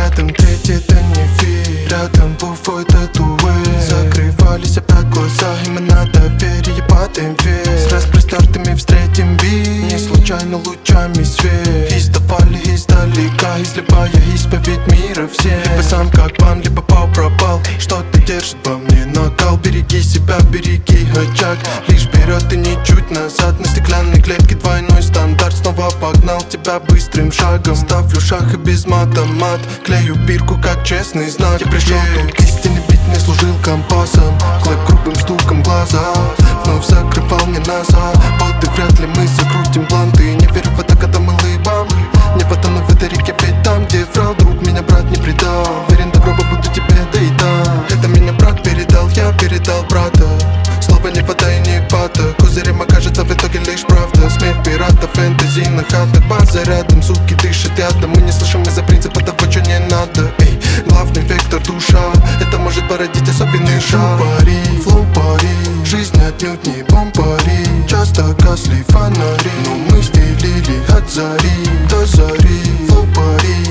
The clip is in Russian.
рядом третий, это не фит. Рядом буфой татуэ. Закрывались опять глаза, и мы на доверие падаем вверх. С распростертыми встретим бит, не случайно лучами свет. Издавали издалека, изливая исповедь мира всем. Либо сам как пан, либо пропал. Что-то держит во мне накал. Береги себя, береги очаг. Лишь вперед и ничуть назад. На стеклянной клетке двойной стандарт. Снова погнал тебя быстрым шагом. Ставлю шаг и без мата мат. Клею бирку как честный знак. Я пришел тут к истине, бит мне служил компасом. Клэп грубым стуком глаза вновь закрывал мне назад. Вот и вряд ли мы закрутим бланты. Не верю в это, когда мы лыбам. Не потону в этой реке, ведь там, где врал друг, меня брат не предал. Верен добро, буду тебе, да и да. Это меня брат передал, я передал брата. Слово не вода и не пата. Козырем окажется в итоге лишь правда. Смех пирата, фэнтези на хатах. База рядом, суки дышат ядом. Мы не слышим из-за принципа того, что не надо. Эй, главный вектор душа. Это может породить особенный шаг. Флоу пари, жизнь отнюдь не бомбари. Часто гасли фонари, но мы стелили от зари до зари. Флоу пари,